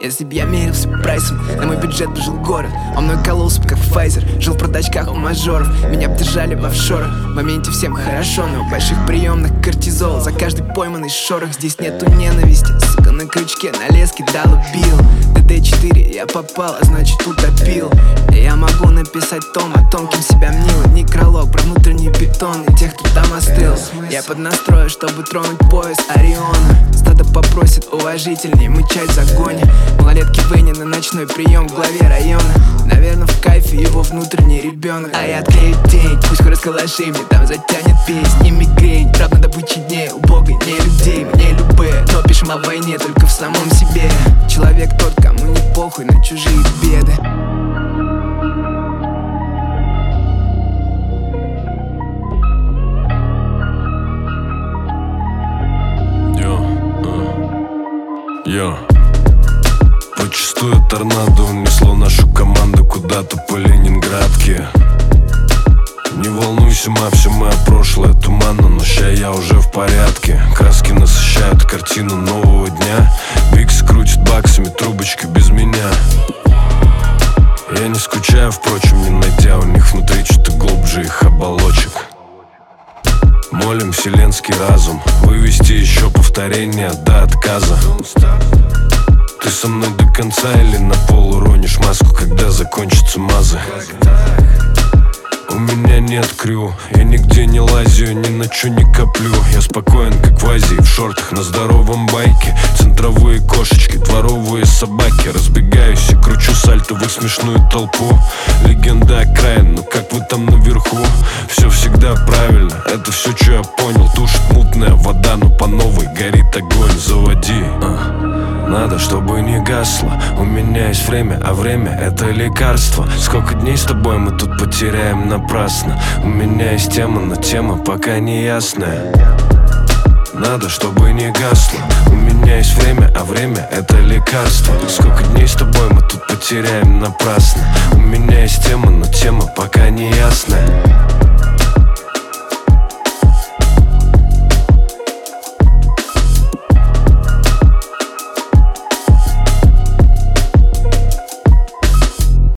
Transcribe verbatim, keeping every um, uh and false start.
Если б я мерился прайсом, на мой бюджет бы жил город. Он мной кололся бы, как Pfizer, жил в продачках у мажоров. Меня б держали в офшорах, в моменте всем хорошо, но в больших приемных кортизол. За каждый пойманный шорох здесь нету ненависти. Сука, на крючке, на леске долупил. ДД четыре я попал, а значит утопил. И я могу написать том о том, кем себя мнил. Некролог про внутренний бетон и тех, кто там остыл. Я под настрою, чтобы тронуть пояс Ориона. Стадо попросит уважительней мычать в загоне. Малолетки Венни на ночной прием в главе района. Наверное, в кайфе его внутренний ребенок. А я отклею тень, пусть хоть расколоши, мне там затянет песни. Мигрень, правда добычи дней, у Бога не людей, мне любые. Но пишем о войне только в самом себе. Человек тот, кому не похуй на чужие беды. Йо, почувствую торнадо унесло нашу команду куда-то по Ленинградке. Не волнуйся, ма, все мое прошлое туманно, но ща я уже в порядке. Краски насыщают картину нового дня. Бикс крутит баксами, трубочка без меня. Я не скучаю, впрочем, не найдя у них внутри что-то глубже их оболочек. Молим вселенский разум вывести еще повторение до отказа. Ты со мной до конца или на пол уронишь маску, когда закончатся мазы? У меня нет крю, я нигде не лазю, ни на чё не коплю. Я спокоен, как в Азии, в шортах на здоровом байке. Центровые кошечки, дворовые собаки. Разбегаюсь и кручу сальто в их смешную толпу. Легенда окраин, ну как вы там наверху? Все всегда правильно, это все, что я понял. Тушит мутная вода, но по новой горит огонь. Заводи, а. Надо, чтобы не гасло. У меня есть время, а время — это лекарство. Сколько дней с тобой мы тут потеряем напрасно. У меня есть тема, но тема пока не ясная. Надо, чтобы не гасло. У меня есть время, а время — это лекарство. Сколько дней с тобой мы тут потеряем напрасно. У меня есть тема, но тема пока не ясная.